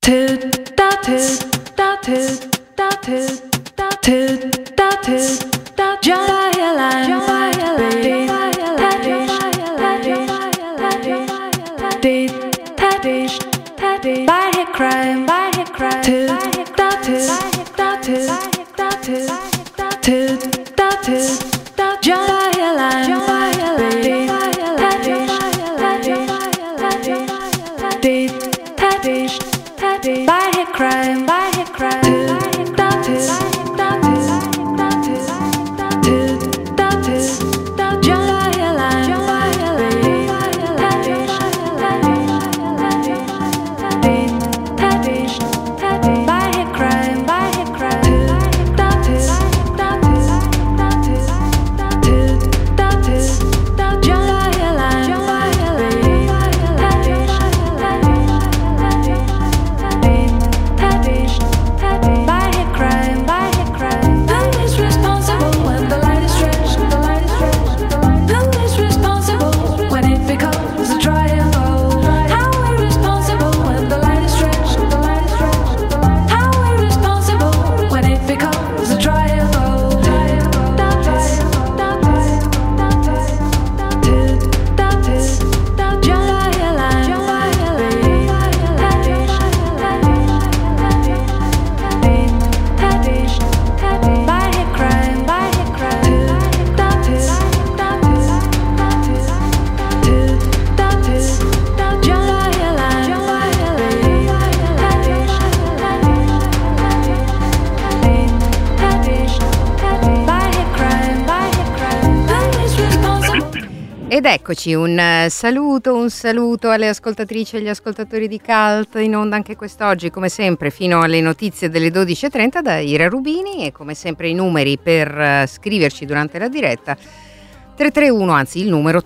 Ed eccoci, un saluto alle ascoltatrici e agli ascoltatori di Cult, in onda anche quest'oggi, come sempre, fino alle notizie delle 12.30 da Ira Rubini, e come sempre i numeri per scriverci durante la diretta. 331, anzi il numero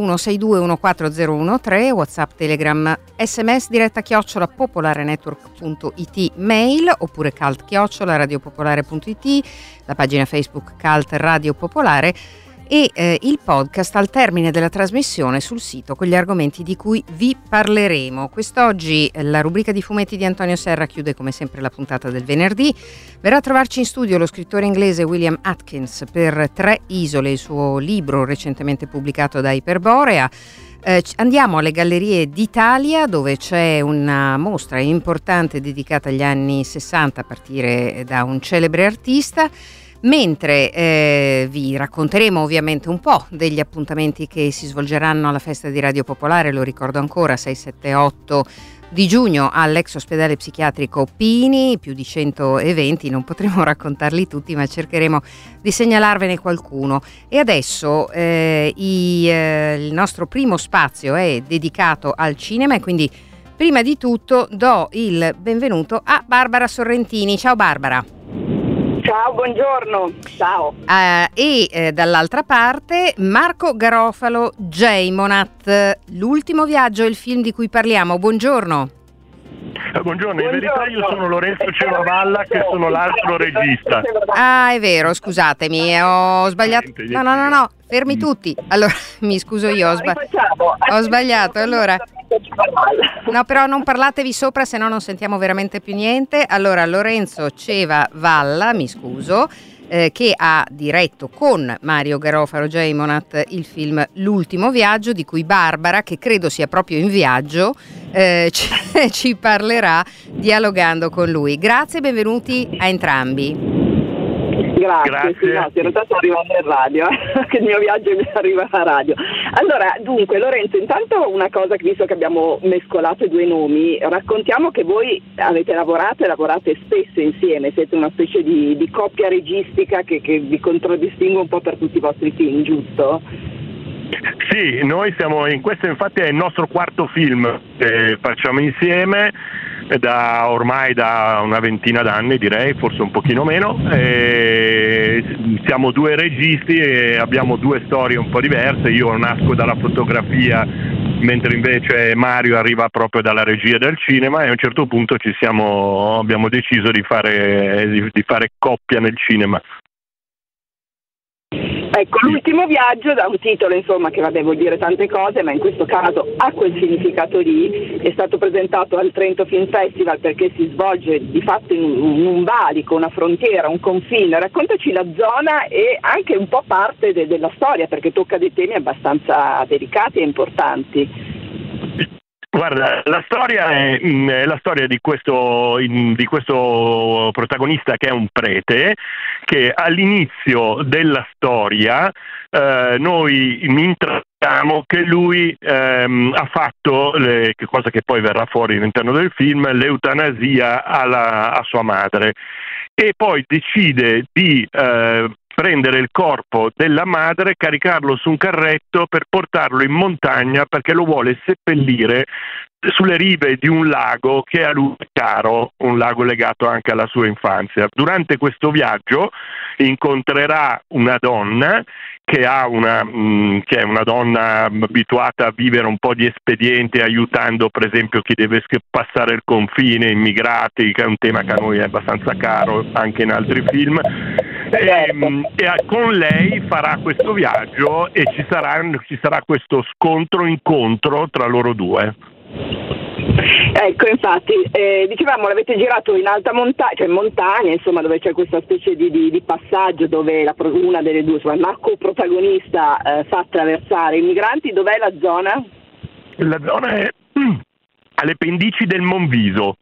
331-6214013, WhatsApp, Telegram, SMS, diretta @popolarenetwork.it, mail, oppure cult@radiopopolare.it, la pagina Facebook Cult Radio Popolare, e il podcast al termine della trasmissione sul sito con gli argomenti di cui vi parleremo. Quest'oggi la rubrica di fumetti di Antonio Serra chiude come sempre la puntata del venerdì. Verrà a trovarci in studio lo scrittore inglese William Atkins per 3 isole, il suo libro recentemente pubblicato da Iperborea. Andiamo alle Gallerie d'Italia, dove c'è una mostra importante dedicata agli anni 60 a partire da un celebre artista. Mentre vi racconteremo ovviamente un po' degli appuntamenti che si svolgeranno alla festa di Radio Popolare, lo ricordo ancora, 6, 7, 8 di giugno all'ex ospedale psichiatrico Pini, più di 100 eventi, non potremo raccontarli tutti ma cercheremo di segnalarvene qualcuno. E adesso il nostro primo spazio è dedicato al cinema, e quindi prima di tutto do il benvenuto a Barbara Sorrentini. Ciao Barbara. Ciao, buongiorno. Ciao. Dall'altra parte Marco Garofalo, Jaymonat, L'ultimo viaggio è il film di cui parliamo. Buongiorno. Buongiorno, in verità io sono Lorenzo Cevavalla, che sono l'altro regista. Ah, è vero, scusatemi, ho sbagliato. No, fermi tutti. Allora, mi scuso io, ho sbagliato. Allora, no, però non parlatevi sopra, se no non sentiamo veramente più niente. Allora, Lorenzo Cevavalla, mi scuso, che ha diretto con Mario Garofalo Jaymonat il film L'ultimo viaggio, di cui Barbara, che credo sia proprio in viaggio, ci parlerà dialogando con lui. Grazie e benvenuti a entrambi. Grazie. Sì, no, in realtà sto arrivando in radio, che il mio viaggio mi arriva alla radio. Allora, dunque, Lorenzo, intanto una cosa, che visto che abbiamo mescolato i due nomi, raccontiamo che voi avete lavorato e lavorate spesso insieme, siete una specie di coppia registica che vi contraddistingue un po' per tutti i vostri film, giusto? Sì, noi siamo questo, infatti è il nostro quarto film che facciamo insieme ormai da una ventina d'anni, direi, forse un pochino meno. Siamo 2 registi e abbiamo 2 storie un po' diverse. Io nasco dalla fotografia, mentre invece Mario arriva proprio dalla regia del cinema, e a un certo punto abbiamo deciso di fare coppia nel cinema. Ecco, l'ultimo viaggio, da un titolo insomma che vuol dire tante cose, ma in questo caso ha quel significato lì, è stato presentato al Trento Film Festival perché si svolge di fatto in un valico, una frontiera, un confine. Raccontaci la zona e anche un po' parte della storia, perché tocca dei temi abbastanza delicati e importanti. Guarda, la storia è la storia di questo protagonista che è un prete, che all'inizio della storia noi intratteniamo che lui ha fatto, cosa che poi verrà fuori all'interno del film, l'eutanasia a sua madre, e poi decide di prendere il corpo della madre, caricarlo su un carretto per portarlo in montagna perché lo vuole seppellire sulle rive di un lago che è a lui caro, un lago legato anche alla sua infanzia. Durante questo viaggio incontrerà una donna che è una donna abituata a vivere un po' di espedienti, aiutando per esempio chi deve passare il confine, immigrati, che è un tema che a noi è abbastanza caro anche in altri film. E con lei farà questo viaggio e ci sarà questo incontro tra loro due. Ecco, infatti, dicevamo, l'avete girato in alta montagna, in montagna, insomma, dove c'è questa specie di passaggio dove una delle due, insomma, la coprotagonista fa attraversare i migranti. Dov'è la zona? La zona è alle pendici del Monviso,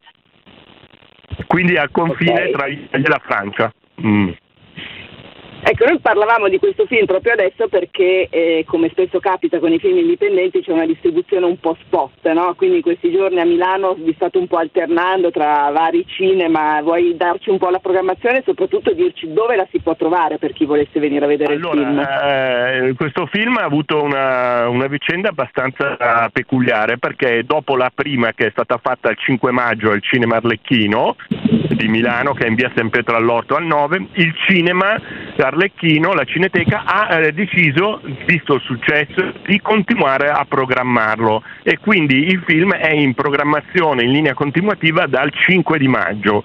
quindi al confine tra l'Italia e la Francia. Ecco, noi parlavamo di questo film proprio adesso perché, come spesso capita con i film indipendenti, c'è una distribuzione un po' spot, no? Quindi in questi giorni a Milano vi state un po' alternando tra vari cinema. Vuoi darci un po' la programmazione e soprattutto dirci dove la si può trovare per chi volesse venire a vedere il film? Questo film ha avuto una vicenda abbastanza peculiare, perché dopo la prima, che è stata fatta il 5 maggio al Cinema Arlecchino di Milano, che è in via San Pietro all'Orto al 9, il cinema Arlecchino, la Cineteca, ha deciso, visto il successo, di continuare a programmarlo, e quindi il film è in programmazione in linea continuativa dal 5 di maggio.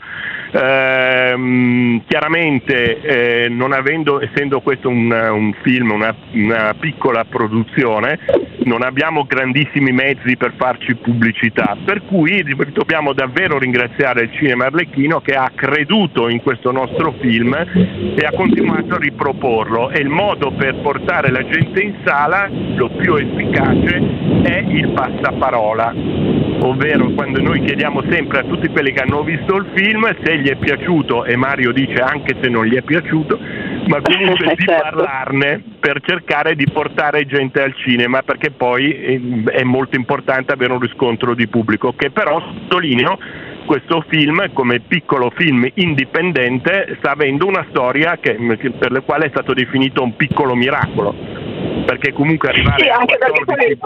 Chiaramente essendo questo un film, una piccola produzione, non abbiamo grandissimi mezzi per farci pubblicità, per cui dobbiamo davvero ringraziare il Cinema Arlecchino che ha creduto in questo nostro film e ha continuato a riproporlo, e il modo per portare la gente in sala, lo più efficace, è il passaparola, ovvero quando noi chiediamo sempre a tutti quelli che hanno visto il film se gli è piaciuto, e Mario dice anche se non gli è piaciuto, ma comunque di parlarne per cercare di portare gente al cinema, perché poi è molto importante avere un riscontro di pubblico, che però, sottolineo, questo film, come piccolo film indipendente, sta avendo una storia per la quale è stato definito un piccolo miracolo, perché comunque arrivare sì, anche perché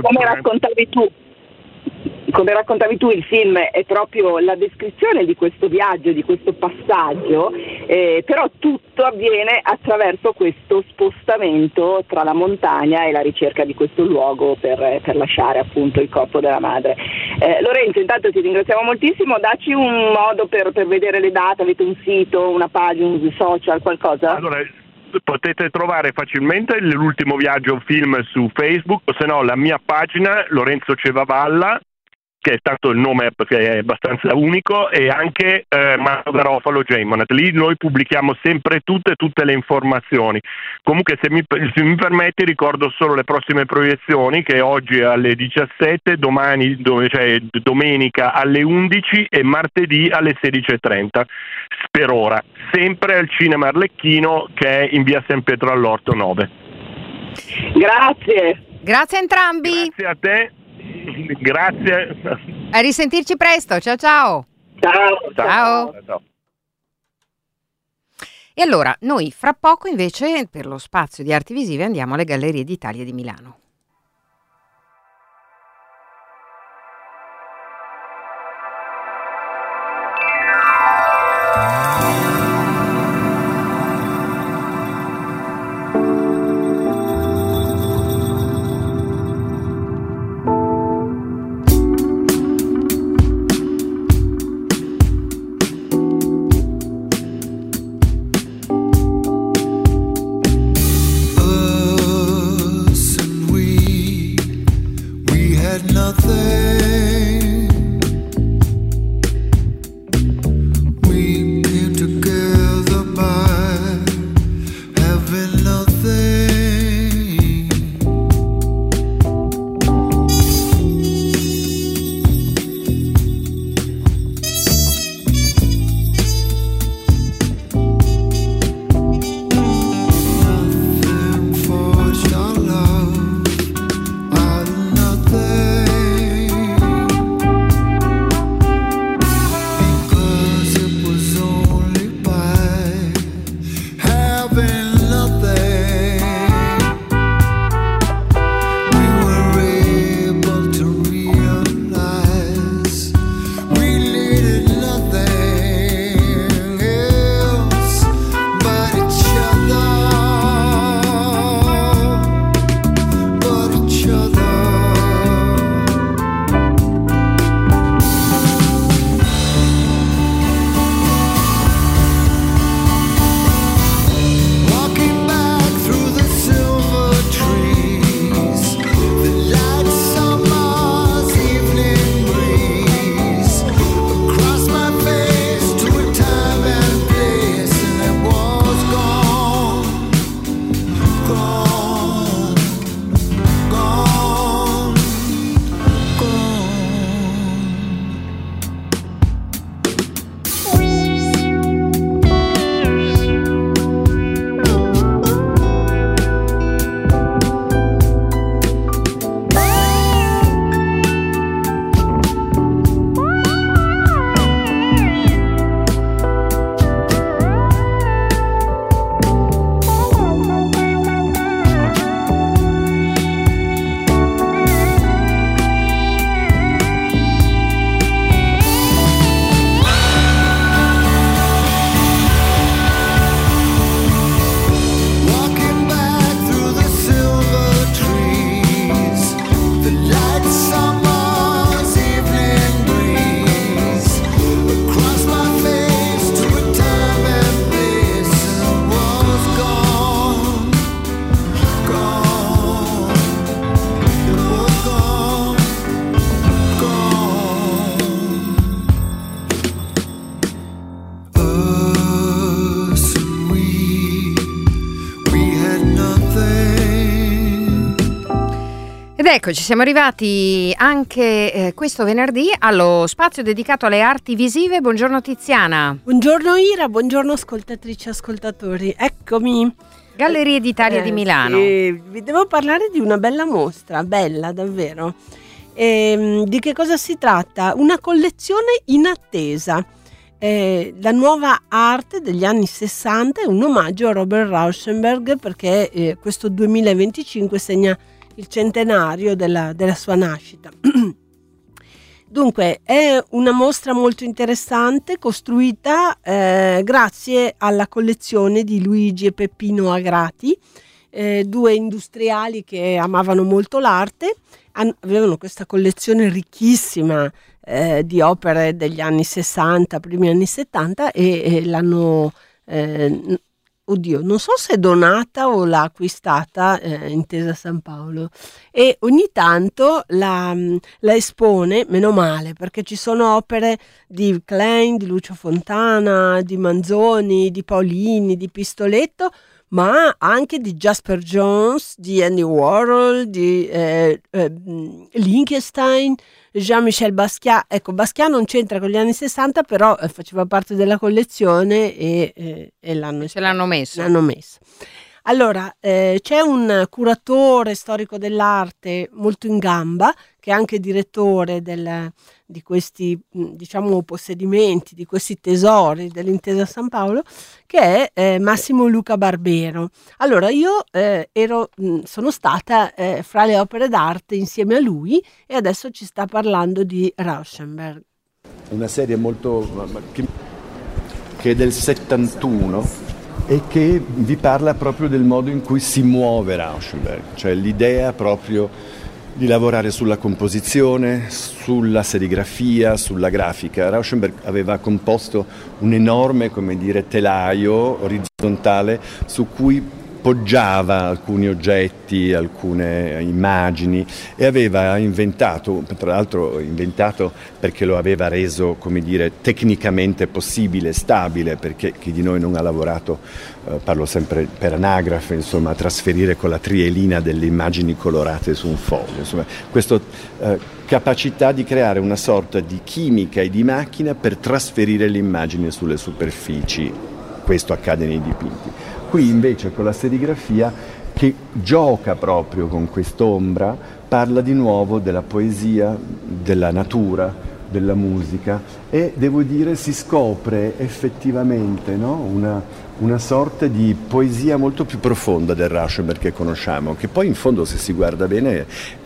come raccontavi tu, il film è proprio la descrizione di questo viaggio, di questo passaggio, però tutto avviene attraverso questo spostamento tra la montagna e la ricerca di questo luogo per lasciare appunto il corpo della madre. Lorenzo, intanto ti ringraziamo moltissimo, dacci un modo per vedere le date, avete un sito, una pagina, un social, qualcosa? Allora, potete trovare facilmente l'ultimo viaggio film su Facebook, o se no la mia pagina Lorenzo Cevavalla, che è tanto il nome perché è abbastanza unico, e anche Mario Garofalo J-Monet. Lì noi pubblichiamo sempre tutte le informazioni. Comunque se mi permetti ricordo solo le prossime proiezioni, che oggi alle 17, domenica alle 11 e martedì alle 16:30, per ora, sempre al Cinema Arlecchino, che è in via San Pietro all'Orto 9. Grazie a entrambi. Grazie a te. Grazie. A risentirci presto. Ciao. Ciao. E allora, noi fra poco invece per lo spazio di arti visive andiamo alle Gallerie d'Italia di Milano. eccoci, siamo arrivati anche questo venerdì allo spazio dedicato alle arti visive. Buongiorno Tiziana. Buongiorno Ira, buongiorno ascoltatrici e ascoltatori. Eccomi. Gallerie d'Italia di Milano. Vi devo parlare di una bella mostra, bella davvero. Di che cosa si tratta? Una collezione in attesa. La nuova arte degli anni 60 è un omaggio a Robert Rauschenberg, perché questo 2025 segna il centenario della sua nascita. Dunque è una mostra molto interessante, costruita grazie alla collezione di Luigi e Peppino Agrati, due industriali che amavano molto l'arte. Avevano questa collezione ricchissima di opere degli anni 60, primi anni 70, e l'hanno non so se donata o l'ha acquistata Intesa San Paolo, e ogni tanto la espone, meno male, perché ci sono opere di Klein, di Lucio Fontana, di Manzoni, di Paolini, di Pistoletto, ma anche di Jasper Jones, di Andy Warhol, di Lichtenstein, Jean-Michel Basquiat. Ecco, Basquiat non c'entra con gli anni 60, però faceva parte della collezione e l'hanno messo. Allora, c'è un curatore storico dell'arte molto in gamba, che è anche direttore di questi, diciamo, possedimenti, di questi tesori dell'Intesa San Paolo, che è Massimo Luca Barbero. Allora, io sono stata fra le opere d'arte insieme a lui, e adesso ci sta parlando di Rauschenberg. Una serie molto che è del 71 e che vi parla proprio del modo in cui si muove Rauschenberg, cioè l'idea proprio di lavorare sulla composizione, sulla serigrafia, sulla grafica. Rauschenberg aveva composto un enorme, telaio orizzontale su cui poggiava alcuni oggetti, alcune immagini, e aveva inventato, tra l'altro inventato perché lo aveva reso, tecnicamente possibile, stabile, perché chi di noi non ha lavorato, parlo sempre per anagrafe, a trasferire con la trielina delle immagini colorate su un foglio. Questa capacità di creare una sorta di chimica e di macchina per trasferire l'immagine sulle superfici. Questo accade nei dipinti. Qui invece con la serigrafia, che gioca proprio con quest'ombra, parla di nuovo della poesia, della natura, della musica, e devo dire si scopre effettivamente, no? una sorta di poesia molto più profonda del Rauschenberg che conosciamo, che poi in fondo, se si guarda bene,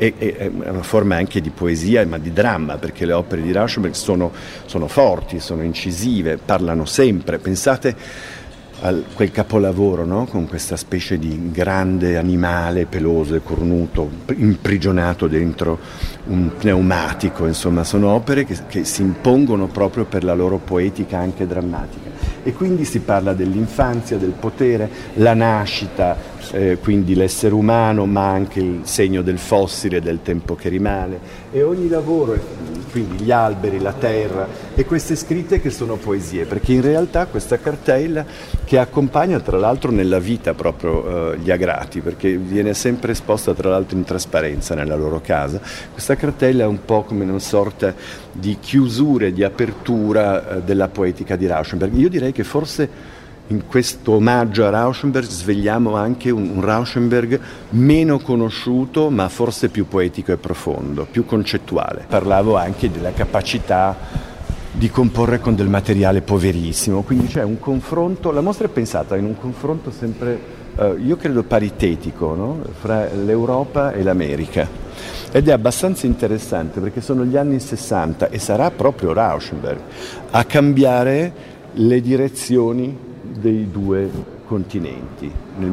è una forma anche di poesia, ma di dramma, perché le opere di Rauschenberg sono forti, sono incisive, parlano sempre. Pensate a quel capolavoro, no? Con questa specie di grande animale peloso e cornuto imprigionato dentro un pneumatico. Sono opere che si impongono proprio per la loro poetica anche drammatica, e quindi si parla dell'infanzia, del potere, la nascita, quindi l'essere umano, ma anche il segno del fossile, del tempo che rimane, e ogni lavoro, quindi gli alberi, la terra, e queste scritte che sono poesie, perché in realtà questa cartella, che accompagna tra l'altro nella vita proprio gli Agrati, perché viene sempre esposta tra l'altro in trasparenza nella loro casa, questa cartella è un po' come una sorta di chiusura e di apertura della poetica di Rauschenberg. Io direi che forse in questo omaggio a Rauschenberg svegliamo anche un Rauschenberg meno conosciuto, ma forse più poetico e profondo, più concettuale. Parlavo anche della capacità di comporre con del materiale poverissimo, quindi c'è un confronto, la mostra è pensata in un confronto sempre, io credo paritetico, no? Fra l'Europa e l'America, ed è abbastanza interessante perché sono gli anni 60 e sarà proprio Rauschenberg a cambiare le direzioni dei due continenti. Nel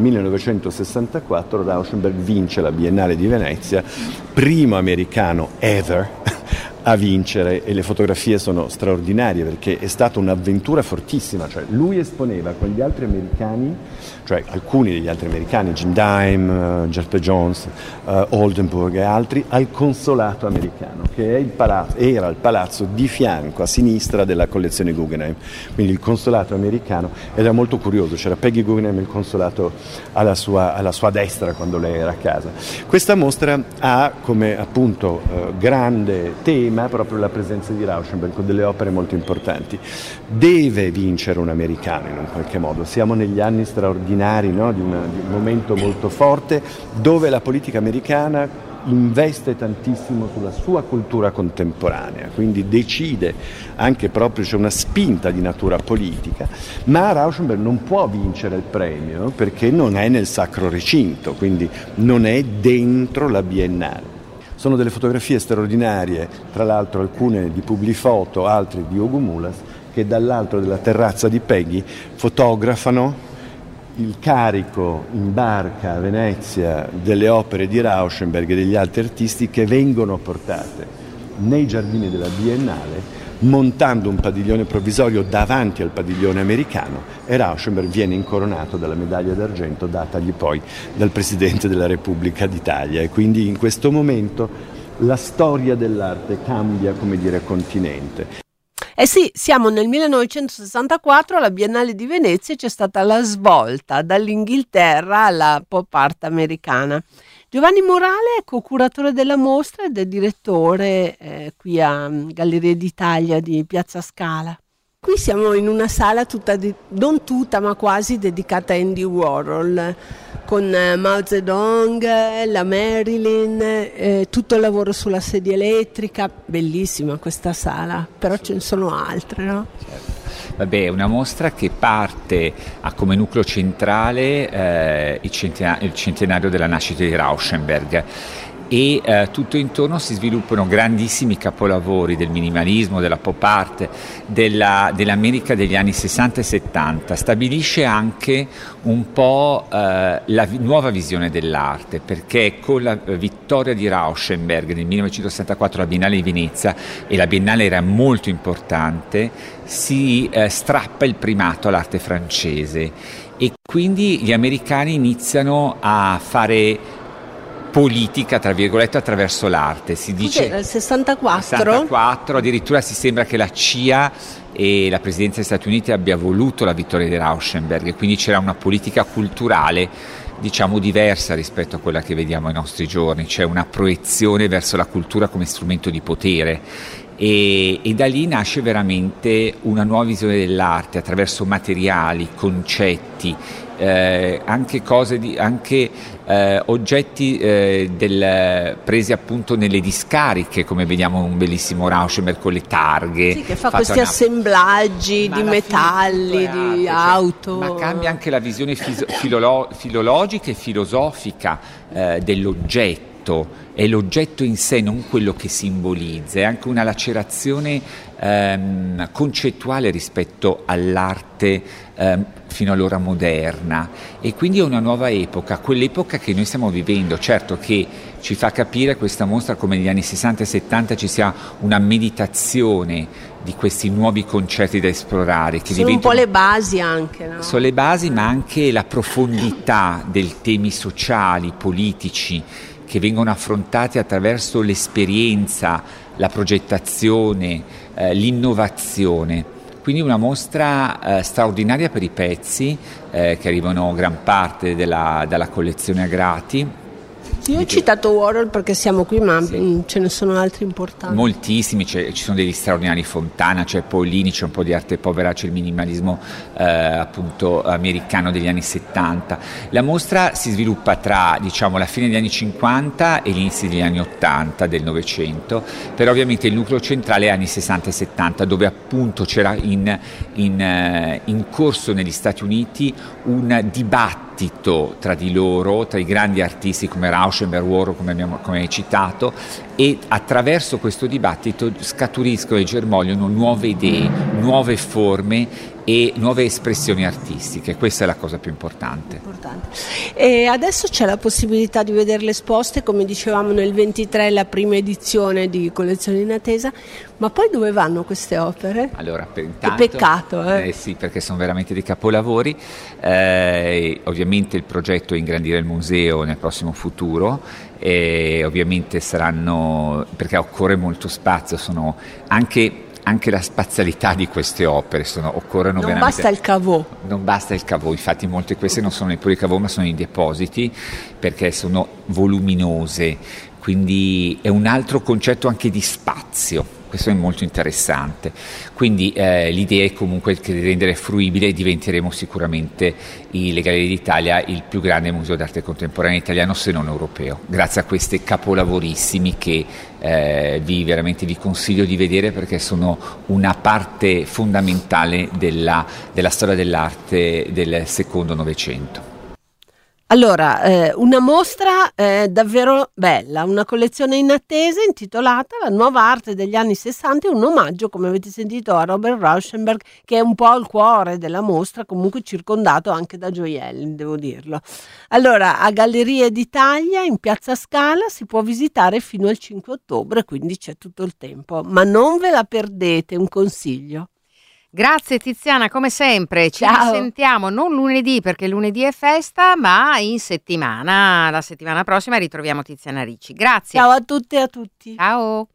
1964 Rauschenberg vince la Biennale di Venezia, primo americano ever a vincere, e le fotografie sono straordinarie perché è stata un'avventura fortissima, cioè lui esponeva con gli altri americani, cioè alcuni degli altri americani, Jim Dime, Jeff Jones, Oldenburg e altri, al consolato americano, che è era il palazzo di fianco a sinistra della collezione Guggenheim, quindi il consolato americano, ed era molto curioso, c'era Peggy Guggenheim, il consolato alla sua destra quando lei era a casa. Questa mostra ha come appunto grande tema proprio la presenza di Rauschenberg con delle opere molto importanti. Deve vincere un americano in un qualche modo, siamo negli anni straordinari, no? di un momento molto forte dove la politica americana investe tantissimo sulla sua cultura contemporanea, quindi decide anche proprio, c'è una spinta di natura politica, ma Rauschenberg non può vincere il premio perché non è nel sacro recinto, quindi non è dentro la Biennale. Sono delle fotografie straordinarie, tra l'altro alcune di Publifoto, altre di Ogomulas, che dall'alto della terrazza di Peggy fotografano il carico in barca a Venezia delle opere di Rauschenberg e degli altri artisti che vengono portate nei giardini della Biennale, montando un padiglione provvisorio davanti al padiglione americano, e Rauschenberg viene incoronato dalla medaglia d'argento datagli poi dal Presidente della Repubblica d'Italia, e quindi in questo momento la storia dell'arte cambia, come dire, continente. Eh sì, siamo nel 1964, alla Biennale di Venezia c'è stata la svolta dall'Inghilterra alla pop art americana. Giovanni Morale è co-curatore della mostra ed è direttore qui a Gallerie d'Italia di Piazza Scala. Qui siamo in una sala non tutta, ma quasi dedicata a Andy Warhol, con Mao Zedong, la Marilyn, tutto il lavoro sulla sedia elettrica. Bellissima questa sala, però ce ne sono altre, no? Certo. Vabbè, è una mostra che parte, ha come nucleo centrale il centenario della nascita di Rauschenberg, e tutto intorno si sviluppano grandissimi capolavori del minimalismo, della pop art, dell'America degli anni 60 e 70. Stabilisce anche un po' la nuova visione dell'arte, perché con la vittoria di Rauschenberg nel 1964 alla Biennale di Venezia, e la Biennale era molto importante, si strappa il primato all'arte francese, e quindi gli americani iniziano a fare politica, tra virgolette, attraverso l'arte. Si dice nel 64 addirittura si sembra che la CIA e la Presidenza degli Stati Uniti abbia voluto la vittoria di Rauschenberg, e quindi c'era una politica culturale, diciamo, diversa rispetto a quella che vediamo ai nostri giorni. C'è una proiezione verso la cultura come strumento di potere, e da lì nasce veramente una nuova visione dell'arte attraverso materiali, concetti, anche oggetti presi appunto nelle discariche, come vediamo un bellissimo Rauschenberg con le targhe. Sì, che fa questi assemblaggi di metalli, di auto. Ma cambia anche la visione filologica e filosofica dell'oggetto. È l'oggetto in sé, non quello che simbolizza, è anche una lacerazione concettuale rispetto all'arte fino allora moderna, e quindi è una nuova epoca, quell'epoca che noi stiamo vivendo. Certo che ci fa capire questa mostra come negli anni 60 e 70 ci sia una meditazione di questi nuovi concetti da esplorare, che sono un po' le basi anche, no? Sono le basi, ma anche la profondità dei temi sociali, politici, che vengono affrontati attraverso l'esperienza, la progettazione, l'innovazione. Quindi una mostra straordinaria per i pezzi che arrivano gran parte dalla collezione Agrati. Io ho citato Warhol perché siamo qui, ma sì, ce ne sono altri importanti. Moltissimi, ci sono degli straordinari, Fontana, c'è Paolini, c'è un po' di arte povera, c'è il minimalismo appunto americano degli anni 70. La mostra si sviluppa tra, diciamo, la fine degli anni 50 e gli inizi degli anni 80 del Novecento, però ovviamente il nucleo centrale è anni 60 e 70, dove appunto c'era in corso negli Stati Uniti un dibattito tra di loro, tra i grandi artisti come Rauschenberg, Warhol, come hai citato, e attraverso questo dibattito scaturiscono e germogliano nuove idee, nuove forme, e nuove espressioni artistiche. Questa è la cosa più importante. E adesso c'è la possibilità di vederle esposte, come dicevamo nel 23 la prima edizione di Collezioni in Attesa, ma poi dove vanno queste opere? Allora, che peccato, sì, perché sono veramente dei capolavori. Ovviamente il progetto è ingrandire il museo nel prossimo futuro, e ovviamente saranno, perché occorre molto spazio, sono anche la spazialità di queste opere, occorrono non veramente. Non basta il cavò, infatti molte di queste non sono neppure i cavò, ma sono i depositi, perché sono voluminose, quindi è un altro concetto anche di spazio. Questo è molto interessante, quindi l'idea è comunque di rendere fruibile, e diventeremo sicuramente le Gallerie d'Italia il più grande museo d'arte contemporanea italiano, se non europeo, grazie a questi capolavorissimi che veramente vi consiglio di vedere, perché sono una parte fondamentale della storia dell'arte del secondo Novecento. Allora, una mostra davvero bella, una collezione in attesa intitolata La nuova arte degli anni 60, un omaggio, come avete sentito, a Robert Rauschenberg, che è un po' il cuore della mostra, comunque circondato anche da gioielli, devo dirlo. Allora, a Gallerie d'Italia in Piazza Scala si può visitare fino al 5 ottobre, quindi c'è tutto il tempo, ma non ve la perdete, un consiglio. Grazie Tiziana, come sempre. Ci risentiamo non lunedì, perché lunedì è festa, ma in settimana. La settimana prossima ritroviamo Tiziana Ricci. Grazie. Ciao a tutte e a tutti. Ciao.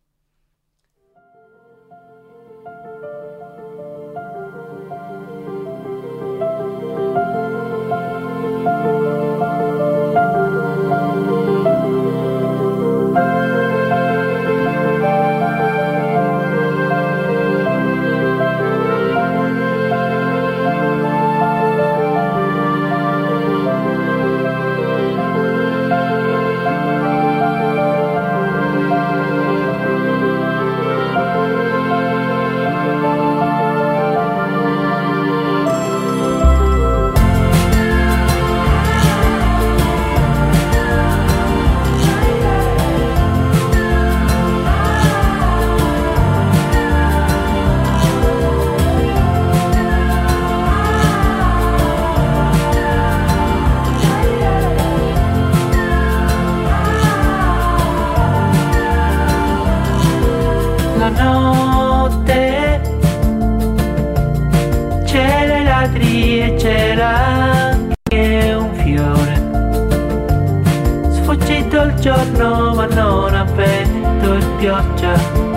Giorno ma non ha vento e pioggia,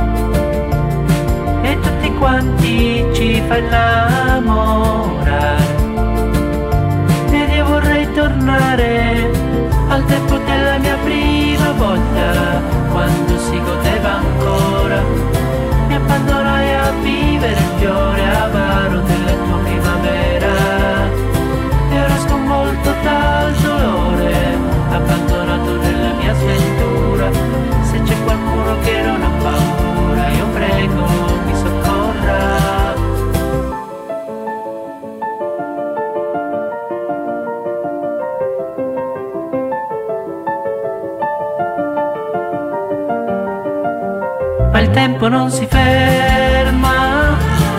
e tutti quanti ci fa innamorare, ed io vorrei tornare al tempo della mia prima volta, quando si godeva ancora. Mi abbandonai a vivere il fiore avaro della tua primavera, e ora sconvolto dal dolore, abbandonato nella mia sventura. Se c'è qualcuno che non ha paura, io prego mi soccorra. Ma il tempo non si ferma,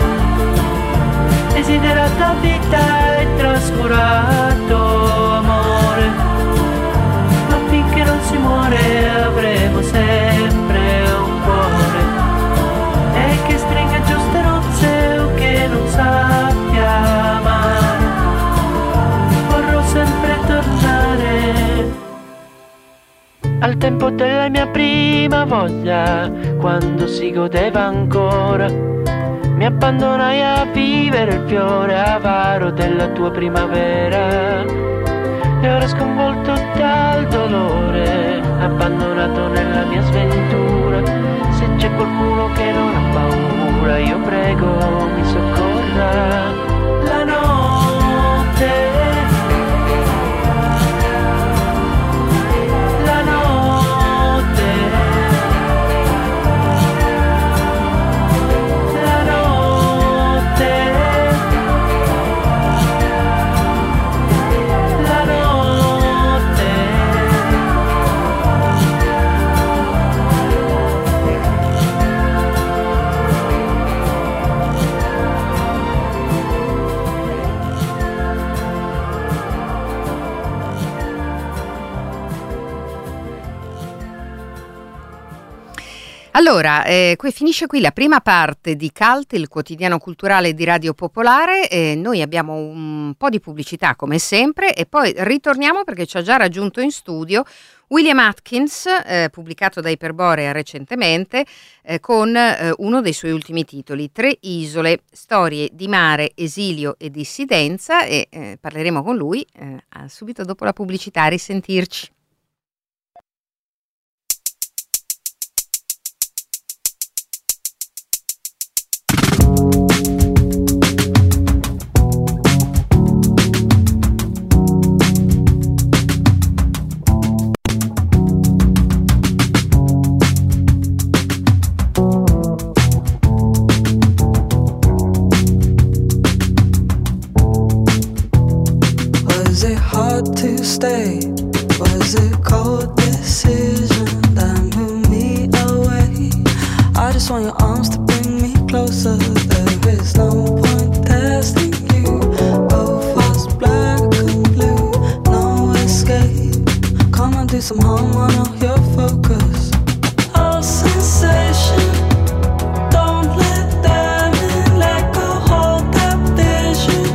desiderata vita e trascurato amore, ma finché non si muore avremo sempre un cuore, e che stringa giuste nozze o che non sappia amare, vorrò sempre tornare al tempo della mia prima voglia, quando si godeva ancora. Mi abbandonai a vivere il fiore avaro della tua primavera, e ora sconvolto dal dolore, abbandonato nella mia sventura. Se c'è qualcuno che non ha paura, io prego mi soccorra. La notte, la notte, la notte, la notte. Allora, qui finisce qui la prima parte di Cult, il quotidiano culturale di Radio Popolare. Noi abbiamo un po' di pubblicità come sempre e poi ritorniamo perché ci ha già raggiunto in studio William Atkins, pubblicato da Iperborea recentemente, con uno dei suoi ultimi titoli, 3 isole, storie di mare, esilio e dissidenza, e parleremo con lui subito dopo la pubblicità. A risentirci. Stay? Was it cold decision that moved me away? I just want your arms to bring me closer. There is no point testing you. Both us black and blue, no escape. Come and do some homework on your focus. All sensation. Don't let them in, let go, hold that vision.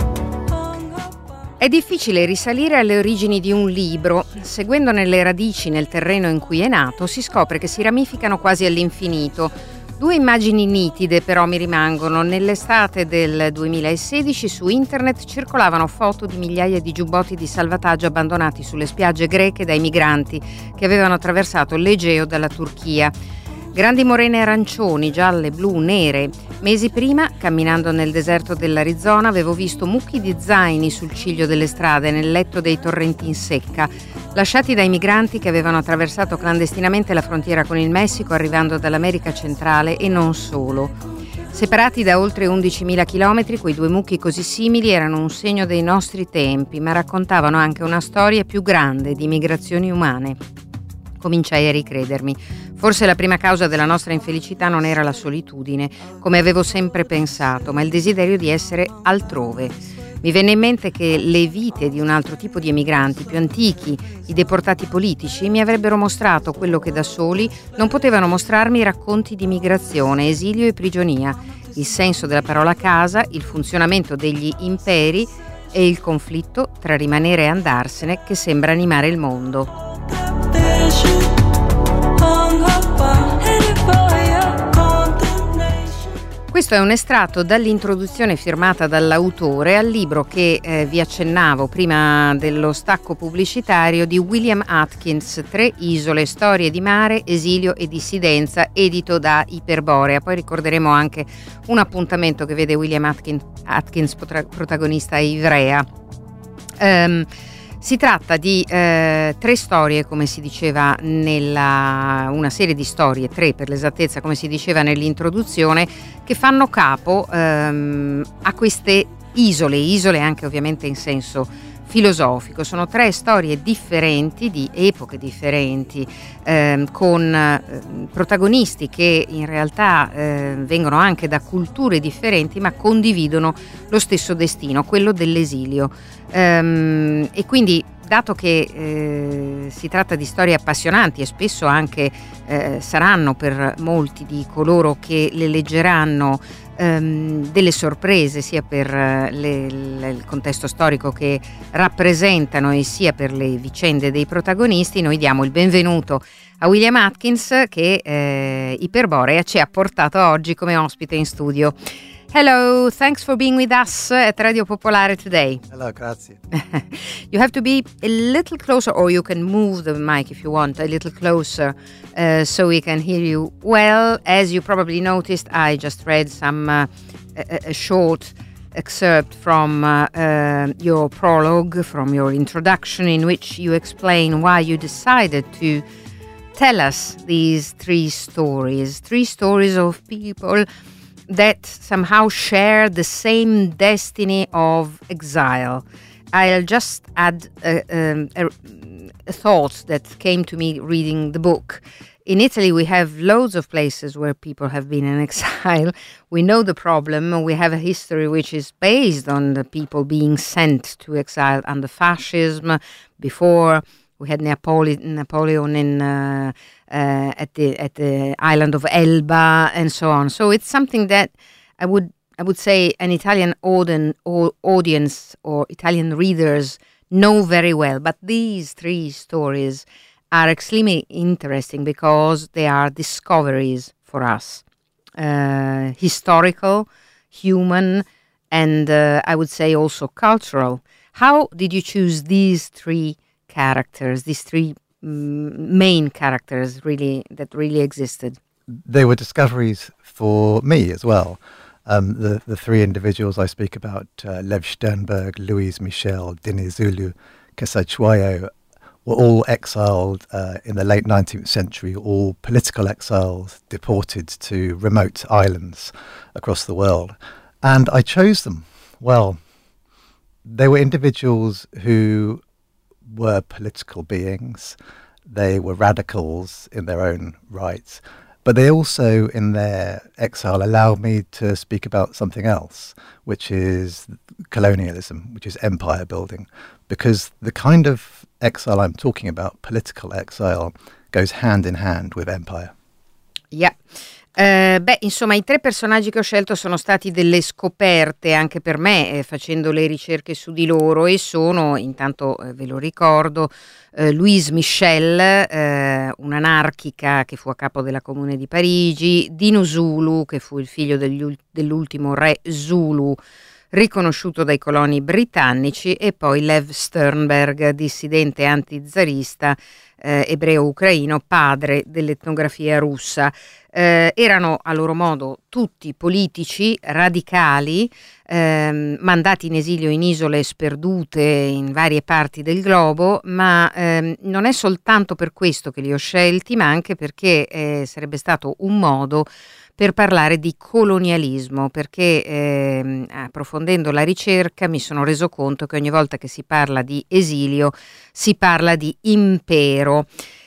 È difficile risalire alle origini di un libro. Seguendone le radici nel terreno in cui è nato, si scopre che si ramificano quasi all'infinito. 2 immagini nitide però mi rimangono. Nell'estate del 2016 su internet circolavano foto di migliaia di giubbotti di salvataggio abbandonati sulle spiagge greche dai migranti che avevano attraversato l'Egeo dalla Turchia. Grandi morene arancioni, gialle, blu, nere. Mesi prima, camminando nel deserto dell'Arizona, avevo visto mucchi di zaini sul ciglio delle strade, nel letto dei torrenti in secca, lasciati dai migranti che avevano attraversato clandestinamente la frontiera con il Messico arrivando dall'America centrale e non solo. Separati da oltre 11.000 chilometri, quei 2 mucchi così simili erano un segno dei nostri tempi, ma raccontavano anche una storia più grande di migrazioni umane. Cominciai a ricredermi. Forse la prima causa della nostra infelicità non era la solitudine, come avevo sempre pensato, ma il desiderio di essere altrove. Mi venne in mente che le vite di un altro tipo di emigranti, più antichi, i deportati politici, mi avrebbero mostrato quello che da soli non potevano mostrarmi i racconti di migrazione, esilio e prigionia, il senso della parola casa, il funzionamento degli imperi e il conflitto tra rimanere e andarsene che sembra animare il mondo. Questo è un estratto dall'introduzione firmata dall'autore al libro che vi accennavo prima dello stacco pubblicitario di William Atkins, 3 isole, storie di mare, esilio e dissidenza, edito da Iperborea. Poi ricorderemo anche un appuntamento che vede William Atkins protagonista a Ivrea. Si tratta di 3 storie, come si diceva una serie di storie, 3 per l'esattezza, come si diceva nell'introduzione, che fanno capo a queste isole anche ovviamente in senso filosofico. Sono 3 storie differenti, di epoche differenti, con protagonisti che in realtà vengono anche da culture differenti, ma condividono lo stesso destino, quello dell'esilio. E quindi, dato che si tratta di storie appassionanti e spesso anche saranno per molti di coloro che le leggeranno delle sorprese, sia per il contesto storico che rappresentano e sia per le vicende dei protagonisti, noi diamo il benvenuto a William Atkins che Iperborea ci ha portato oggi come ospite in studio. Hello, thanks for being with us at Radio Popolare today. Hello, grazie. You have to be a little closer, or you can move the mic if you want, a little closer, so we can hear you well. As you probably noticed, I just read a short excerpt from your prologue, from your introduction, in which you explain why you decided to tell us these 3 stories of people that somehow share the same destiny of exile. I'll just add a thought that came to me reading the book. In Italy, we have loads of places where people have been in exile. We know the problem. We have a history which is based on the people being sent to exile under fascism, before We had Napoleon in at the island of Elba and so on. So it's something that I would say an Italian audience or Italian readers know very well. But these three stories are extremely interesting because they are discoveries for us, historical, human, and I would say also cultural. How did you choose these three characters, these three main characters that really existed? They were discoveries for me as well. The three individuals I speak about, Lev Sternberg, Louise Michel, Dinizulu Kesachwayo, were all exiled in the late 19th century, all political exiles deported to remote islands across the world. And I chose them. Well, they were individuals who were political beings. They were radicals in their own rights. But they also, in their exile, allowed me to speak about something else, which is colonialism, which is empire building. Because the kind of exile I'm talking about, political exile, goes hand in hand with empire. Yeah. Insomma, i tre personaggi che ho scelto sono stati delle scoperte anche per me, facendo le ricerche su di loro, e sono, intanto ve lo ricordo, Louise Michel, un'anarchica che fu a capo della Comune di Parigi, Dinuzulu, che fu il figlio dell'ultimo re Zulu, riconosciuto dai coloni britannici, e poi Lev Sternberg, dissidente antizarista ebreo-ucraino, padre dell'etnografia russa. Erano a loro modo tutti politici radicali, mandati in esilio in isole sperdute in varie parti del globo, ma non è soltanto per questo che li ho scelti, ma anche perché sarebbe stato un modo per parlare di colonialismo, perché approfondendo la ricerca mi sono reso conto che ogni volta che si parla di esilio si parla di impero.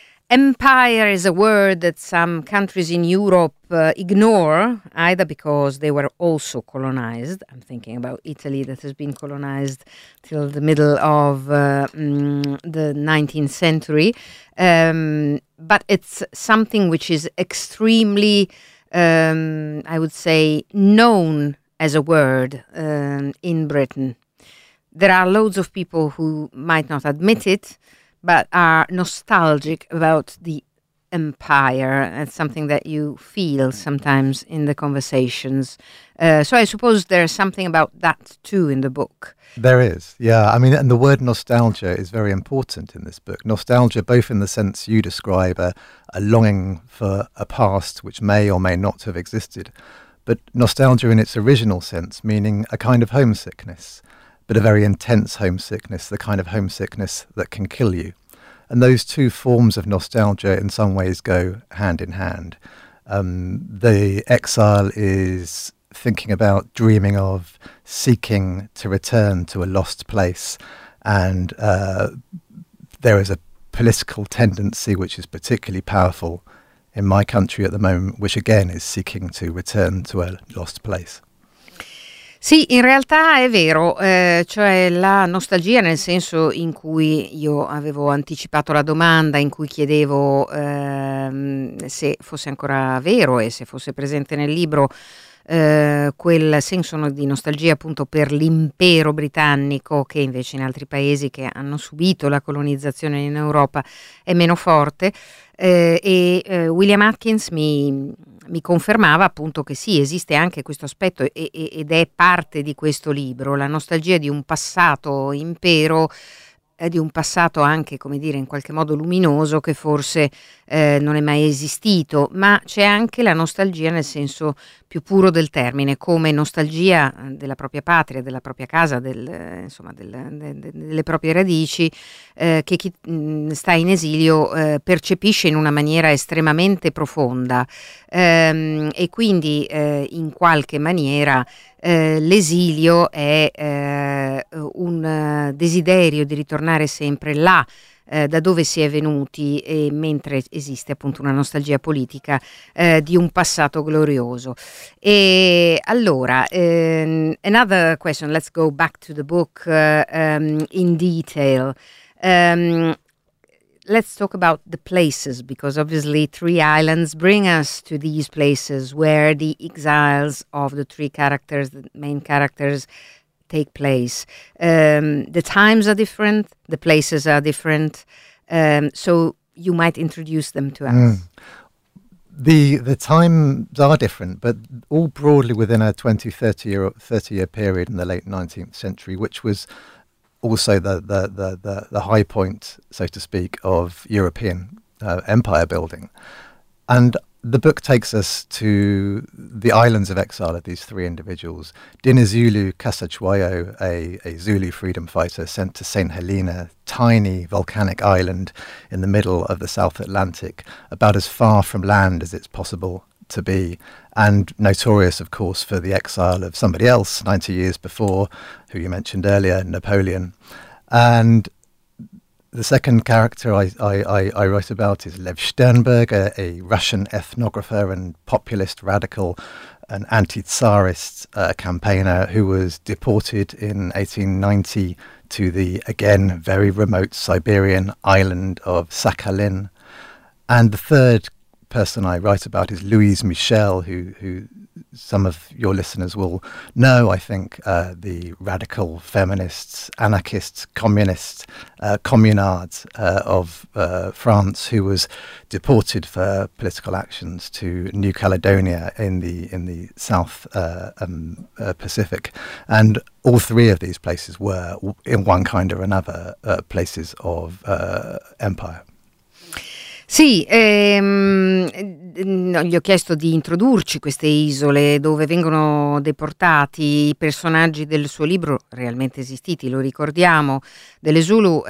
Empire is a word that some countries in Europe ignore, either because they were also colonized. I'm thinking about Italy, that has been colonized till the middle of the 19th century. But it's something which is extremely, I would say, known as a word in Britain. There are loads of people who might not admit it, but are nostalgic about the empire. It's something that you feel sometimes in the conversations. So I suppose there's something about that too in the book. There is, yeah. I mean, and the word nostalgia is very important in this book. Nostalgia, both in the sense you describe, a longing for a past which may or may not have existed, but nostalgia in its original sense, meaning a kind of homesickness, but a very intense homesickness, the kind of homesickness that can kill you. And those two forms of nostalgia in some ways go hand in hand. The exile is thinking about, dreaming of, seeking to return to a lost place. And there is a political tendency which is particularly powerful in my country at the moment, which again is seeking to return to a lost place. Sì, in realtà è vero, cioè la nostalgia, nel senso in cui io avevo anticipato la domanda, in cui chiedevo se fosse ancora vero e se fosse presente nel libro quel senso di nostalgia appunto per l'impero britannico, che invece in altri paesi che hanno subito la colonizzazione in Europa è meno forte, e William Atkins mi confermava appunto che sì, esiste anche questo aspetto ed è parte di questo libro, la nostalgia di un passato impero, di un passato anche, come dire, in qualche modo luminoso, che forse non è mai esistito, ma c'è anche la nostalgia nel senso più puro del termine, come nostalgia della propria patria, della propria casa, insomma delle proprie radici, che chi sta in esilio percepisce in una maniera estremamente profonda, e quindi in qualche maniera l'esilio è un desiderio di ritornare sempre là da dove si è venuti, e mentre esiste appunto una nostalgia politica di un passato glorioso. E allora, another question, let's go back to the book in detail. let's talk about the places, because obviously 3 islands bring us to these places where the exiles of the 3 characters, the main characters, take place. The times are different, the places are different, so you might introduce them to us. The times are different, but all broadly within a 30 year period in the late 19th century, which was also the high point, so to speak, of European empire building. And the book takes us to the islands of exile of these 3 individuals. Dinizulu Kasachwayo, a Zulu freedom fighter sent to St. Helena, tiny volcanic island in the middle of the South Atlantic, about as far from land as it's possible to be, and notorious, of course, for the exile of somebody else 90 years before, who you mentioned earlier, Napoleon. And the second character I write about is Lev Sternberg, a Russian ethnographer and populist radical, an anti-Tsarist campaigner who was deported in 1890 to the, again, very remote Siberian island of Sakhalin. And the third person I write about is Louise Michel, who some of your listeners will know, I think, the radical feminists, anarchists, communists, communards of France, who was deported for political actions to New Caledonia in the South Pacific. And all 3 of these places were, in one kind or another, places of empire. Sì, gli ho chiesto di introdurci queste isole dove vengono deportati i personaggi del suo libro realmente esistiti, lo ricordiamo. Dele Zulu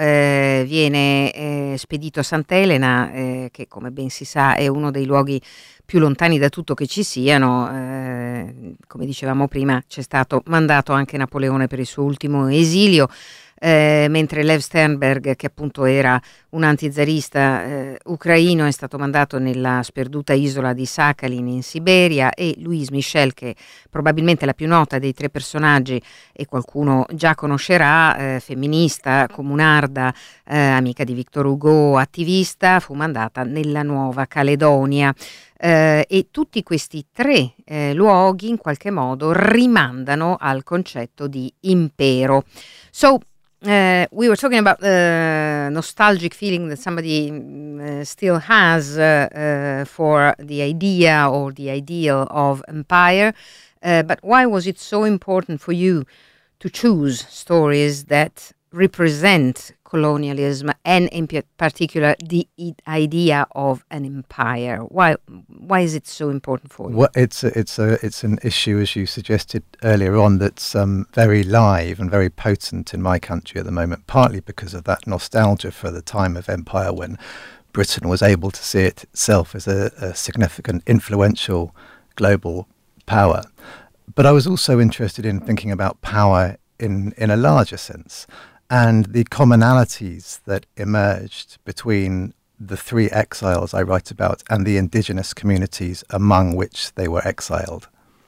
viene spedito a Sant'Elena, che come ben si sa è uno dei luoghi più lontani da tutto che ci siano. Come dicevamo prima, c'è stato mandato anche Napoleone per il suo ultimo esilio. Mentre Lev Sternberg, che appunto era un antizarista ucraino, è stato mandato nella sperduta isola di Sakhalin in Siberia, e Louise Michel, che probabilmente è la più nota dei 3 personaggi e qualcuno già conoscerà, femminista, comunarda, amica di Victor Hugo, attivista, fu mandata nella Nuova Caledonia. E tutti questi 3 luoghi in qualche modo rimandano al concetto di impero. So, we were talking about the nostalgic feeling that somebody still has for the idea or the ideal of empire, but why was it so important for you to choose stories that represent colonialism and in particular the idea of an empire? Why is it so important for you? Well, it's an issue, as you suggested earlier on, that's very live and very potent in my country at the moment, partly because of that nostalgia for the time of empire when Britain was able to see itself as a significant, influential global power. But I was also interested in thinking about power in a larger sense, and the commonalities that emerged between the 3 exiles I write about and the indigenous communities among which they were exiled.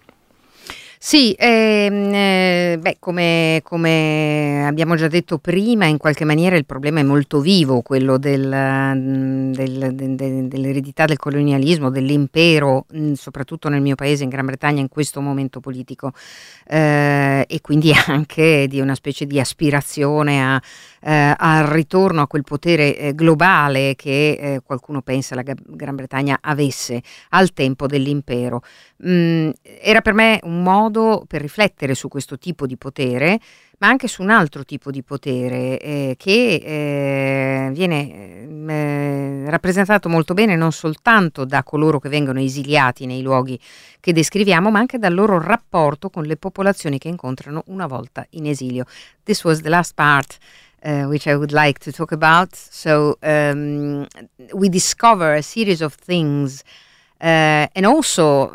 Sì, come abbiamo già detto prima, in qualche maniera il problema è molto vivo, quello dell'eredità del colonialismo, dell'impero, soprattutto nel mio paese, in Gran Bretagna, in questo momento politico, e quindi anche di una specie di aspirazione al ritorno a quel potere globale che qualcuno pensa la Gran Bretagna avesse al tempo dell'impero. Era per me un modo per riflettere su questo tipo di potere, ma anche su un altro tipo di potere che viene rappresentato molto bene non soltanto da coloro che vengono esiliati nei luoghi che descriviamo, ma anche dal loro rapporto con le popolazioni che incontrano una volta in esilio. This was the last part which I would like to talk about. So we discover a series of things and also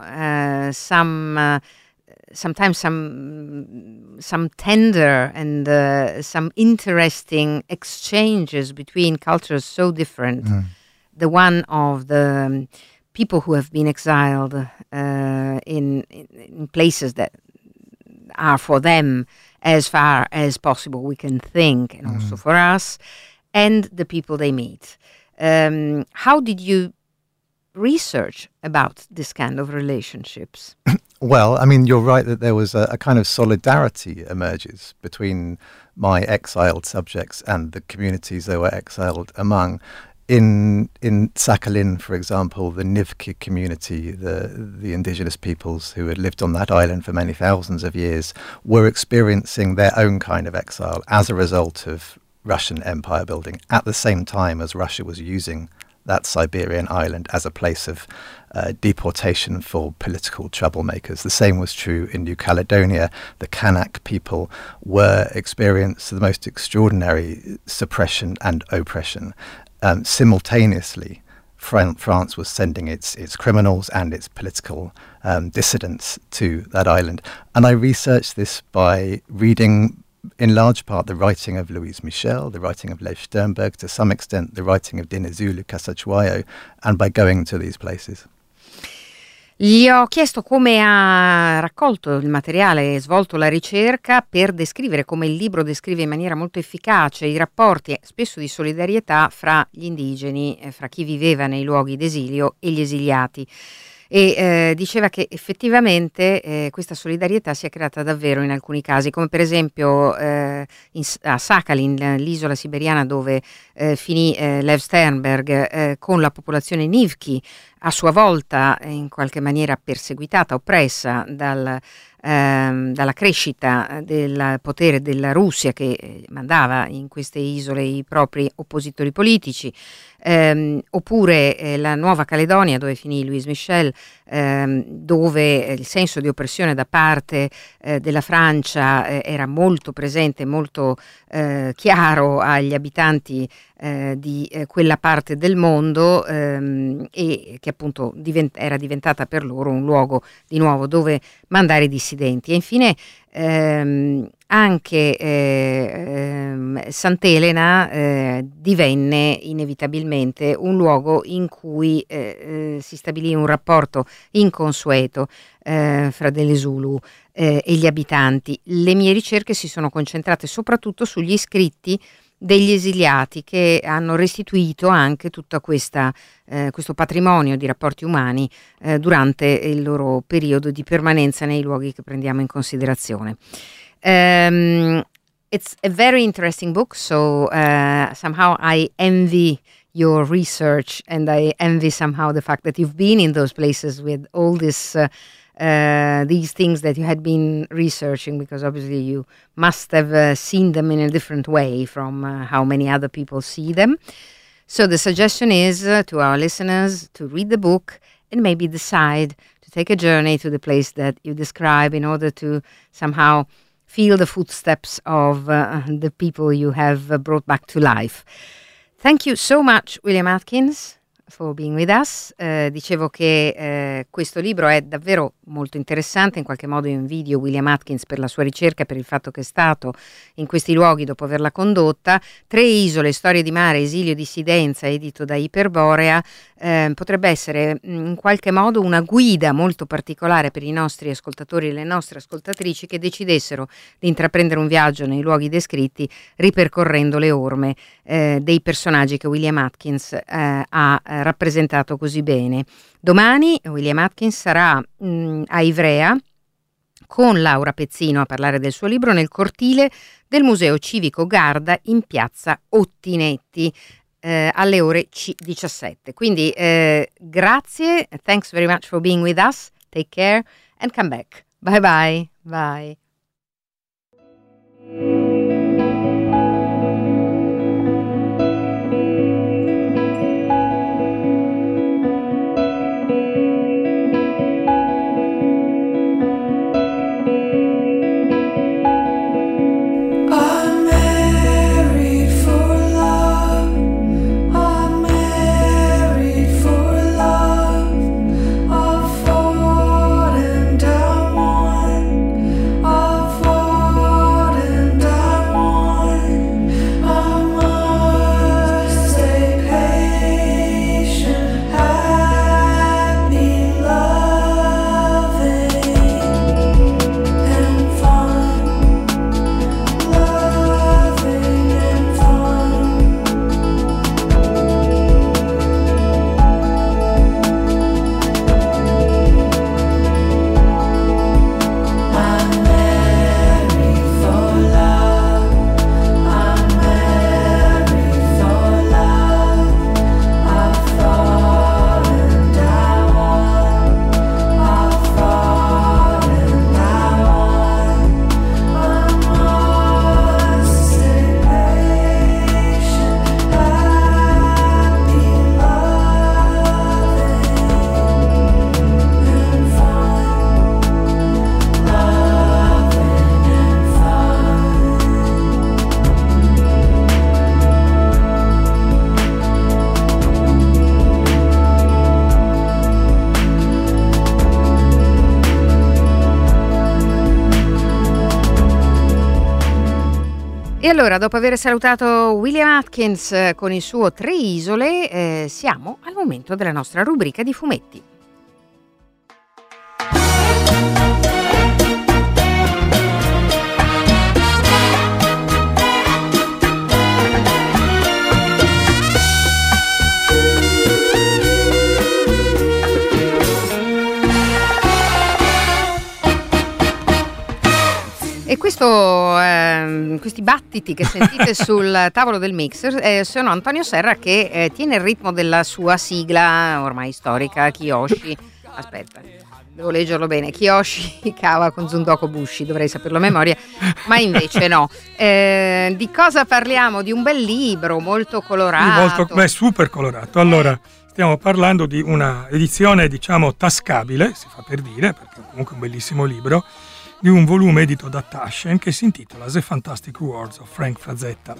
sometimes some tender and some interesting exchanges between cultures so different. The one of the people who have been exiled in places that are for them as far as possible we can think, and also for us. and the people they meet. How did you research about this kind of relationships? Well, I mean, you're right that there was a kind of solidarity emerges between my exiled subjects and the communities they were exiled among. In Sakhalin, for example, the Nivki community, the indigenous peoples who had lived on that island for many thousands of years, were experiencing their own kind of exile as a result of Russian empire building at the same time as Russia was using that Siberian island as a place of deportation for political troublemakers. The same was true in New Caledonia. The Kanak people were experiencing the most extraordinary suppression and oppression. Simultaneously, France was sending its criminals and its political dissidents to that island. And I researched this by reading, in large part, the writing of Louise Michel, the writing of Lev Sternberg, to some extent the writing of Dinizulu Kasachwayo, and by going to these places. Gli ho chiesto come ha raccolto il materiale e svolto la ricerca per descrivere come il libro descrive in maniera molto efficace i rapporti, spesso di solidarietà, fra gli indigeni, fra chi viveva nei luoghi d'esilio e gli esiliati. E diceva che effettivamente questa solidarietà si è creata davvero in alcuni casi, come per esempio a Sakhalin, l'isola siberiana dove finì Lev Sternberg, con la popolazione Nivki, a sua volta in qualche maniera perseguitata, oppressa dalla crescita del potere della Russia, che mandava in queste isole i propri oppositori politici, oppure la Nuova Caledonia, dove finì Louise Michel, dove il senso di oppressione da parte della Francia era molto presente, molto chiaro agli abitanti di quella parte del mondo, e che appunto era diventata per loro un luogo di nuovo dove mandare i dissidenti. E infine anche Sant'Elena divenne inevitabilmente un luogo in cui si stabilì un rapporto inconsueto fra delle Zulu e gli abitanti. Le mie ricerche si sono concentrate soprattutto sugli scritti degli esiliati, che hanno restituito anche tutta questo patrimonio di rapporti umani durante il loro periodo di permanenza nei luoghi che prendiamo in considerazione. It's a very interesting book, so somehow I envy your research, and I envy somehow the fact that you've been in those places with all this these things that you had been researching, because obviously you must have seen them in a different way from how many other people see them. So the suggestion is to our listeners to read the book and maybe decide to take a journey to the place that you describe in order to somehow feel the footsteps of the people you have brought back to life. Thank you so much, William Atkins, for being with us. Dicevo che questo libro è davvero molto interessante, in qualche modo invidio William Atkins per la sua ricerca, per il fatto che è stato in questi luoghi dopo averla condotta. 3 isole, storie di mare, esilio e dissidenza, edito da Iperborea, potrebbe essere in qualche modo una guida molto particolare per i nostri ascoltatori e le nostre ascoltatrici che decidessero di intraprendere un viaggio nei luoghi descritti, ripercorrendo le orme dei personaggi che William Atkins ha rappresentato così bene. Domani William Atkins sarà a Ivrea con Laura Pezzino a parlare del suo libro nel cortile del Museo Civico Garda in piazza Ottinetti alle ore 17. Quindi grazie, thanks very much for being with us, take care and come back. Bye bye. Bye. And E allora, dopo aver salutato William Atkins con il suo Tre isole, siamo al momento della nostra rubrica di fumetti. E questi battiti che sentite sul tavolo del mixer sono Antonio Serra che tiene il ritmo della sua sigla ormai storica, Kiyoshi. Aspetta, devo leggerlo bene. Kiyoshi Kawa con Zundoko Bushi, dovrei saperlo a memoria, ma invece no. Di cosa parliamo? Di un bel libro molto colorato. Super colorato. Allora, stiamo parlando di una edizione, diciamo, tascabile, si fa per dire, perché è comunque un bellissimo libro, di un volume edito da Taschen che si intitola The Fantastic Words of Frank Frazetta.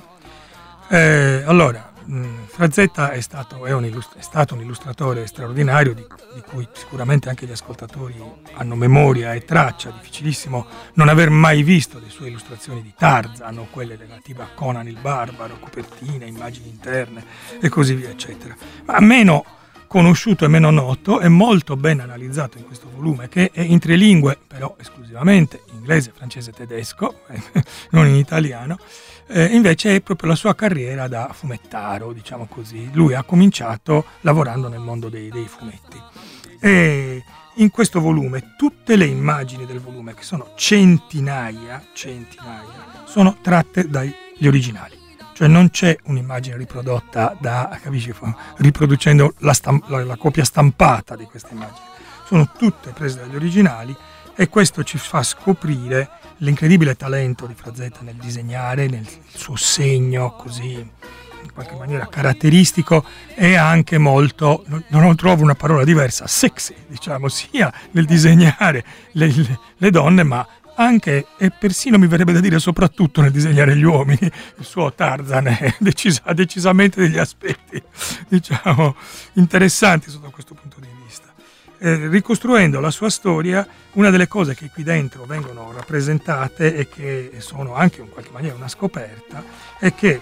Frazetta è stato un illustratore straordinario di cui sicuramente anche gli ascoltatori hanno memoria e traccia. Difficilissimo non aver mai visto le sue illustrazioni di Tarzan o quelle relative a Conan il Barbaro, copertine, immagini interne e così via, eccetera. Ma meno conosciuto e meno noto, è molto ben analizzato in questo volume, che è in 3 lingue, però esclusivamente inglese, francese e tedesco, non in italiano. Invece è proprio la sua carriera da fumettaro, diciamo così. Lui ha cominciato lavorando nel mondo dei fumetti. E in questo volume tutte le immagini del volume, che sono centinaia, sono tratte dagli originali. Cioè non c'è un'immagine riprodotta riproducendo la copia stampata di queste immagini. Sono tutte prese dagli originali e questo ci fa scoprire l'incredibile talento di Frazetta nel disegnare, nel suo segno così in qualche maniera caratteristico e anche molto, non trovo una parola diversa, sexy, diciamo, sia nel disegnare le donne, ma anche e persino mi verrebbe da dire soprattutto nel disegnare gli uomini. Il suo Tarzan è decisamente degli aspetti, diciamo, interessanti sotto questo punto di vista. Ricostruendo la sua storia, una delle cose che qui dentro vengono rappresentate e che sono anche in qualche maniera una scoperta è che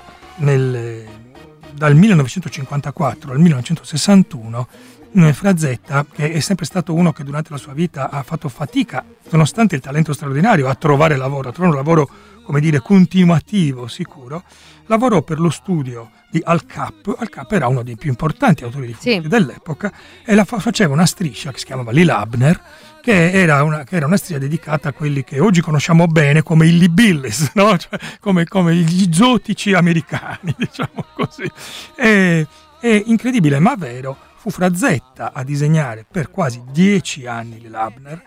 dal 1954 al 1961 Frazetta, che è sempre stato uno che durante la sua vita ha fatto fatica, nonostante il talento straordinario, a trovare un lavoro, come dire, continuativo, sicuro, lavorò per lo studio di Al Capp. Al Capp era uno dei più importanti autori di fumetti dell'epoca e faceva una striscia che si chiamava Lil Abner, che era una striscia dedicata a quelli che oggi conosciamo bene come i Billies, no? Cioè, come gli zotici americani, diciamo così. E incredibile ma vero, fu Frazetta a disegnare per quasi 10 anni Lil Abner,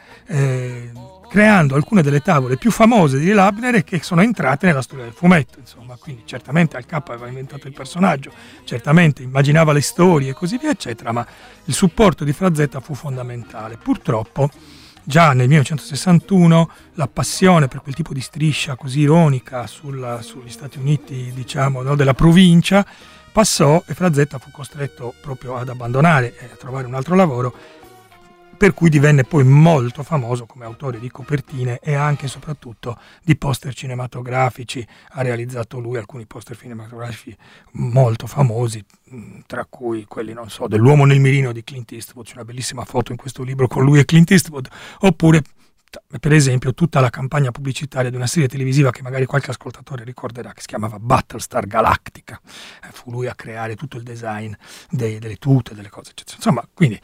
creando alcune delle tavole più famose di Lil Abner e che sono entrate nella storia del fumetto, insomma. Quindi certamente Al Capp aveva inventato il personaggio, certamente immaginava le storie e così via, eccetera, ma il supporto di Frazetta fu fondamentale. Purtroppo già nel 1961 la passione per quel tipo di striscia così ironica sugli Stati Uniti, diciamo, no, della provincia passò e Frazetta fu costretto proprio ad abbandonare e a trovare un altro lavoro, per cui divenne poi molto famoso come autore di copertine e anche e soprattutto di poster cinematografici. Ha realizzato lui alcuni poster cinematografici molto famosi, tra cui quelli, non so, dell'Uomo nel mirino di Clint Eastwood. C'è una bellissima foto in questo libro con lui e Clint Eastwood, oppure per esempio tutta la campagna pubblicitaria di una serie televisiva che magari qualche ascoltatore ricorderà, che si chiamava Battlestar Galactica. Fu lui a creare tutto il design delle tute, delle cose, eccetera. Insomma, quindi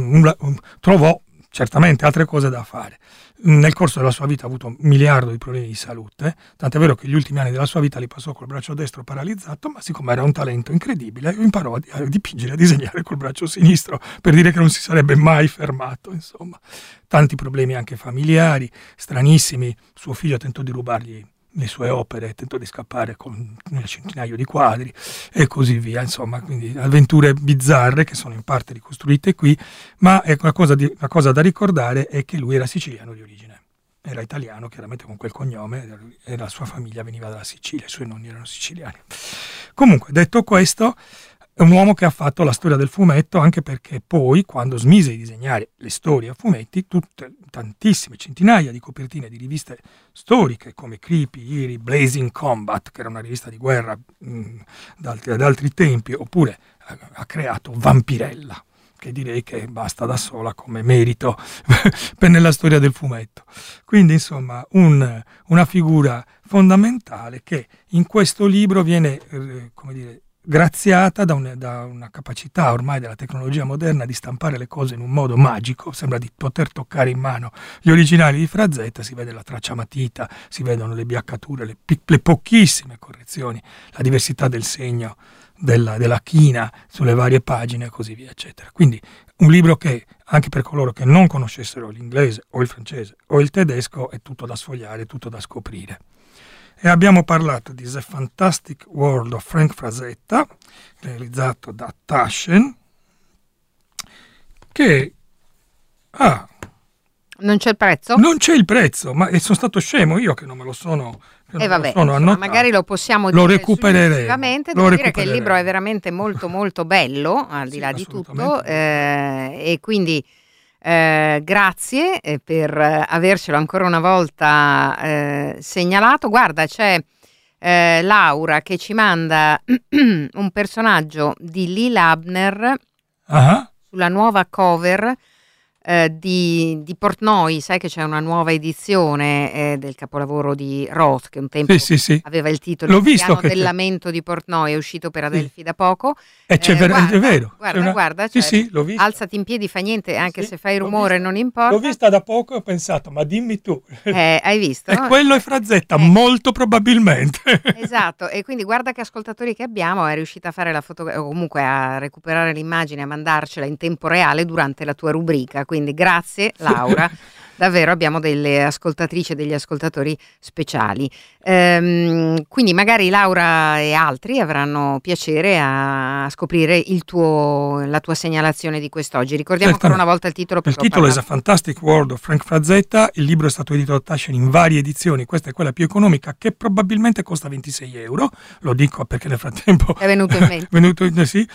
trovò certamente altre cose da fare. Nel corso della sua vita ha avuto 1 miliardo di problemi di salute, tant'è vero che gli ultimi anni della sua vita li passò col braccio destro paralizzato, ma siccome era un talento incredibile imparò a dipingere e a disegnare col braccio sinistro, per dire che non si sarebbe mai fermato, insomma. Tanti problemi anche familiari, stranissimi. Suo figlio tentò di rubargli le sue opere, tentò di scappare con un centinaio di quadri e così via, insomma, quindi avventure bizzarre che sono in parte ricostruite qui, ma ecco, una cosa da ricordare è che lui era siciliano di origine, era italiano chiaramente con quel cognome e la sua famiglia veniva dalla Sicilia, i suoi nonni erano siciliani. Comunque, detto questo, è un uomo che ha fatto la storia del fumetto, anche perché poi, quando smise di disegnare le storie a fumetti, tantissime, centinaia di copertine di riviste storiche come Creepy, Eerie, Blazing Combat, che era una rivista di guerra ad altri tempi, oppure ha creato Vampirella, che direi che basta da sola come merito nella storia del fumetto. Quindi, insomma, una figura fondamentale che in questo libro viene, come dire, graziata da una capacità ormai della tecnologia moderna di stampare le cose in un modo magico. Sembra di poter toccare in mano gli originali di Frazetta, si vede la tracciamatita, si vedono le biaccature, le pochissime correzioni, la diversità del segno della china sulle varie pagine e così via, eccetera. Quindi un libro che, anche per coloro che non conoscessero l'inglese o il francese o il tedesco, è tutto da sfogliare, tutto da scoprire. E abbiamo parlato di The Fantastic World of Frank Frazetta, realizzato da Taschen, che non c'è il prezzo? Non c'è il prezzo, ma sono stato scemo io che non me lo sono annotato. Magari lo possiamo dire recupereremo. Devo dire che il libro è veramente molto molto bello, al di là di tutto, e quindi grazie per avercelo ancora una volta segnalato. Guarda, c'è Laura che ci manda un personaggio di Lil Abner sulla nuova cover di Portnoy. Sai che c'è una nuova edizione del capolavoro di Roth, che un tempo aveva il titolo L'ho visto del lamento di Portnoy, è uscito per Adelphi da poco. È vero. Guarda, l'ho visto. Alzati in piedi, fa niente, anche se fai rumore non importa. L'ho vista da poco e ho pensato, ma dimmi tu. Hai visto? E quello è Frazetta, molto probabilmente. Esatto, e quindi guarda che ascoltatori che abbiamo, è riuscita a fare la fotografia, o comunque a recuperare l'immagine, a mandarcela in tempo reale durante la tua rubrica. Quindi grazie Laura, davvero abbiamo delle ascoltatrici e degli ascoltatori speciali. Quindi magari Laura e altri avranno piacere a scoprire la tua segnalazione di quest'oggi. Ricordiamo ancora una volta il titolo. Il titolo è The Fantastic World of Frank Frazetta. Il libro è stato editato da Taschen in varie edizioni, questa è quella più economica, che probabilmente costa 26 euro, lo dico perché nel frattempo è venuto in mente. Sì.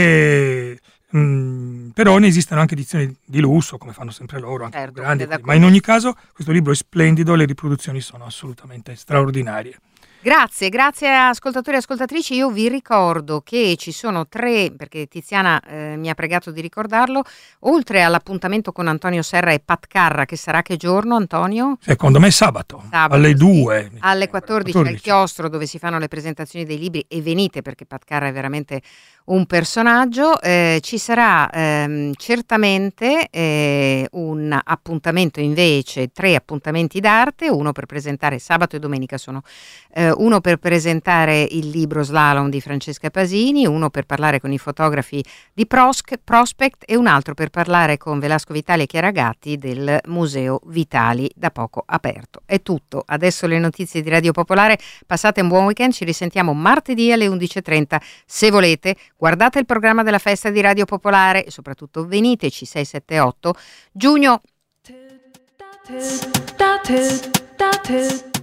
Però ne esistono anche edizioni di lusso, come fanno sempre loro, anche più grandi, ma in ogni caso questo libro è splendido, le riproduzioni sono assolutamente straordinarie. Grazie ascoltatori e ascoltatrici. Io vi ricordo che ci sono 3, perché Tiziana mi ha pregato di ricordarlo, oltre all'appuntamento con Antonio Serra e Pat Carra, che sarà che giorno, Antonio? Secondo me sabato alle 2. Alle 14 al chiostro, dove si fanno le presentazioni dei libri, e venite perché Pat Carra è veramente un personaggio. Ci sarà certamente un appuntamento, invece 3 appuntamenti d'arte, uno per presentare sabato e domenica sono uno per presentare il libro Slalom di Francesca Pasini, uno per parlare con i fotografi di Prospect e un altro per parlare con Velasco Vitali e Chiara Gatti del Museo Vitali, da poco aperto. È tutto, adesso le notizie di Radio Popolare, passate un buon weekend, ci risentiamo martedì alle 11:30 se volete. Guardate il programma della festa di Radio Popolare e soprattutto veniteci 6-7-8 giugno.